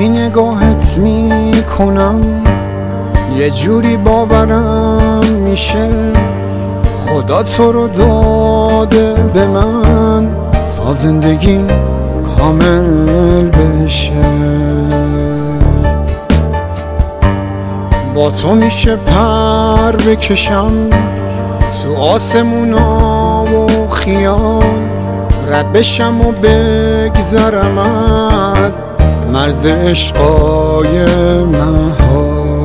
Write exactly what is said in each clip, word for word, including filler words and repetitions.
وقتی نگاهت میکنم یه جوری باورم میشه خدا تو رو داده به من تا زندگی کامل بشه. با تو میشه پر بکشم تو آسمونا و خیال، رد بشم و بگذرم از مرز عشقای محال.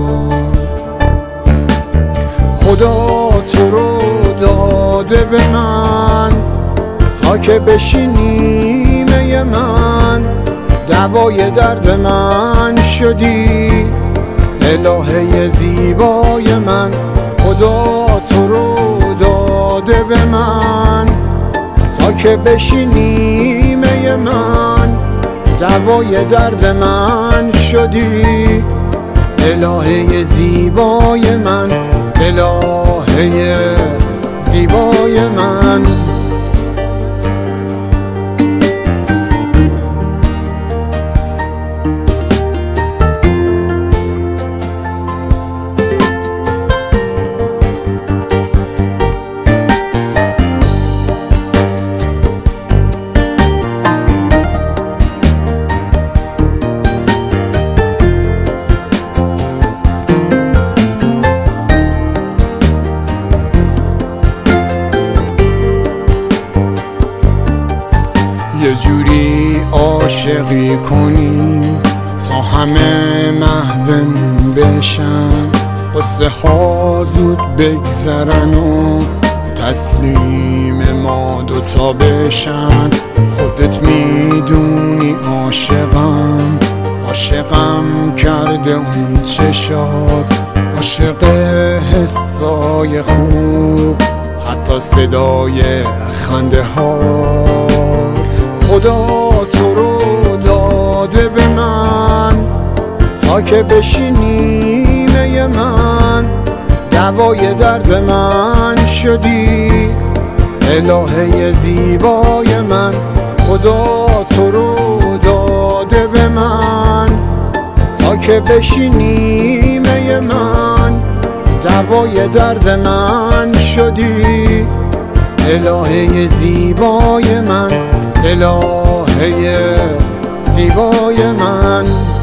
خدا تو رو داده به من تا که بشی نیمه من، دوای درد من شدی الهه زیبای من. خدا تو رو داده به من تا که بشی نیمه من، دوای درد من شدی الهه زیبای من، الهه زیبای من. یه جوری عاشقی کنیم تا همه محومون بشن، قصه ها زود بگذرن و تسلیم ما دوتا بشن. خودت میدونی عاشقم، عاشقم کرده اون چشات، عاشق حسای خوب حتی صدای خنده هات. خدا تو رو داده به من تا که بشی نیمه من، دوای درد من شدی الهه زیبای من. خدا تو رو داده به من تا که بشی نیمه من، دوای درد من شدی الهه زیبای من، الهه زیبای من.